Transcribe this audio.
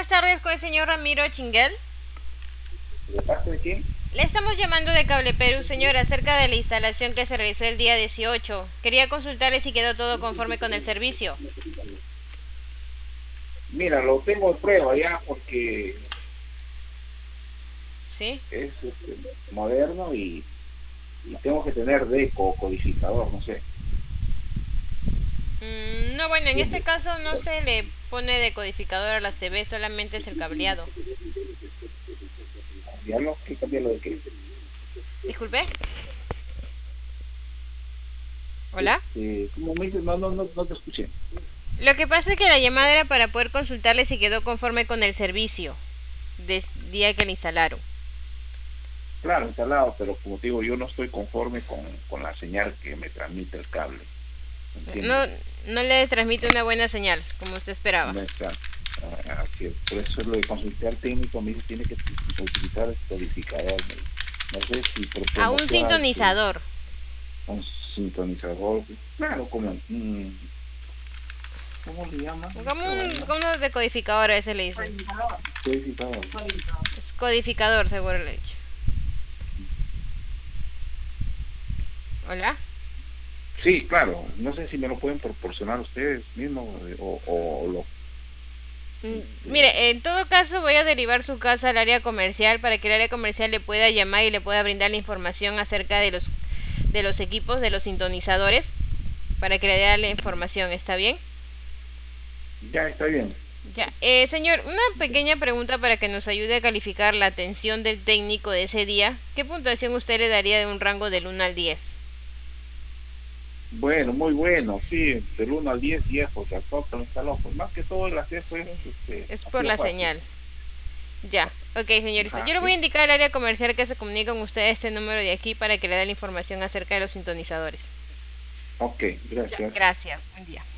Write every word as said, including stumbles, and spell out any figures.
buenas tardes con el señor Ramiro Chinguel. ¿De parte de quién? Le estamos llamando de Cable Perú, señor, acerca de la instalación que se realizó el día dieciocho. Quería consultarle si quedó todo conforme con el servicio. Mira, lo tengo de prueba ya porque ¿Sí? es este, moderno y, y tengo que tener deco o codificador, no sé. Mm, no, bueno, en este ¿Entiendes? caso no se le pone decodificador a las T V, solamente es el cableado. ¿Cambiarlo? ¿Qué cambiarlo de qué? Disculpe. Hola. Este, ¿cómo me dices? No, no, no, no te escuché. Lo que pasa es que la llamada era para poder consultarle si quedó conforme con el servicio del día que le instalaron. Claro, instalado, pero como te digo, yo no estoy conforme con, con la señal que me transmite el cable. No, ¿Entiendes? no le transmite una buena señal, como usted esperaba. No está. Ah, así es. Por eso lo de consultar al técnico me dice tiene que utilizar el codificador. Me dice. No sé si por A un promoción este, sintonizador. un sintonizador, claro, como, mm, ¿cómo le llaman Como esta un, vaina? como un decodificador a veces le dicen. Codificador. Es codificador, seguro le he dicho. Hola. Sí, claro, no sé si me lo pueden proporcionar ustedes mismos eh, o, o lo, Mm, este, Mire, en todo caso voy a derivar su caso al área comercial para que el área comercial le pueda llamar y le pueda brindar la información acerca de los de los equipos, de los sintonizadores, para que le dé la información. ¿Está bien? ya está bien. Ya, eh, señor, una pequeña pregunta para que nos ayude a calificar la atención del técnico de ese día. ¿Qué puntuación usted le daría de un rango del uno al diez? Bueno, muy bueno, sí, del uno al diez diez porque al top lo instaló, pues más que todo el hacer pues, Sí, este, es ha por sido la fácil. señal. Ya, ok, señorita. Ajá, Yo le voy a es, indicar al área comercial que se comunique con usted este número de aquí para que le dé la información acerca de los sintonizadores. ok, Ya, gracias. gracias. Buen día.